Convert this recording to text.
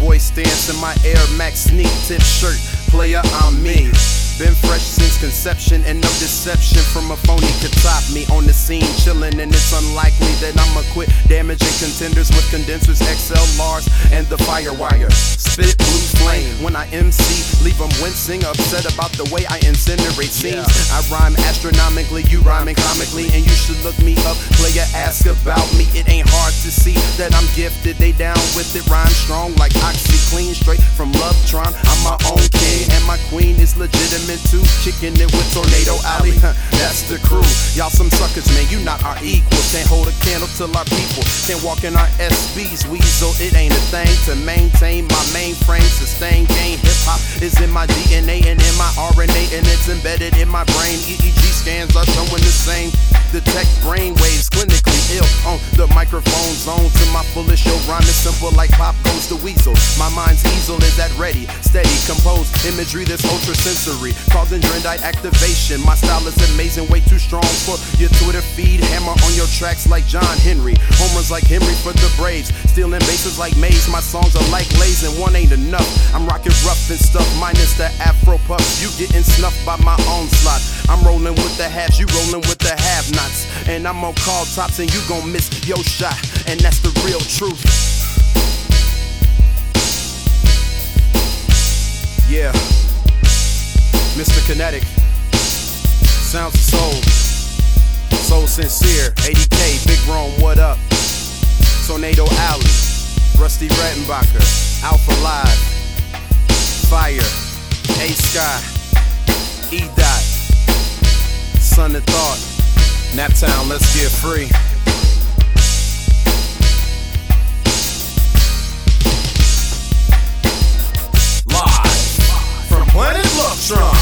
boy stance in my Air Max sneak tip shirt. Player, I'm me. Been fresh since conception and no deception from a phony could top me. On the scene chillin' and it's unlikely that I'ma quit damaging contenders with condensers, XLRs, and the Firewire. Spit blue flame when I MC, leave them wincing, upset about the way I incinerate scenes. I rhyme astronomically, you rhyming comically, and you should look me up. Player, ask about me. It ain't hard to see that I'm gifted. They down with it, rhyme strong like OxyClean, straight from Lovetron. I'm my own king and my queen is legitimate too. Kicking it with Tornado Alley, that's the crew. Y'all some suckers, man, you not our equals. Can't hold a candle to our people. Can't walk in our SBs, weasel. It ain't a thing to maintain my mainframe. Sustain gain. Hip hop is in my DNA and in my RNA, and it's embedded in my brain. EEG scans are showing the same. Detect brain waves, clinically ill on the microphone zone. To my fullest, your rhyme is simple like pop goes the weasel. My mind's easel is at ready, steady, composed imagery that's ultra sensory, causing Dendrite activation. My style is amazing, way too strong for your Twitter feed. Hammer on your tracks like John Henry, homers like Henry for the Braves, stealing bases like Maze. My songs are like Lays and one ain't enough. I'm rocking rough and stuff, minus the Afro puffs. You getting snuffed by my onslaught. I'm rolling with the halves, you rolling with the have-nots, and I'm on call tops and you gon' miss your shot, and that's the real truth. Yeah, Mr. Kinetic, sounds of soul, soul sincere, 80K, Big Rome, what up? Tornado Alley, Rusty Rettenbacher, Alpha Live, Fire, A-Sky, E-Dot, Son of Thought, Naptown, let's get free. Live from Planet Lovetron.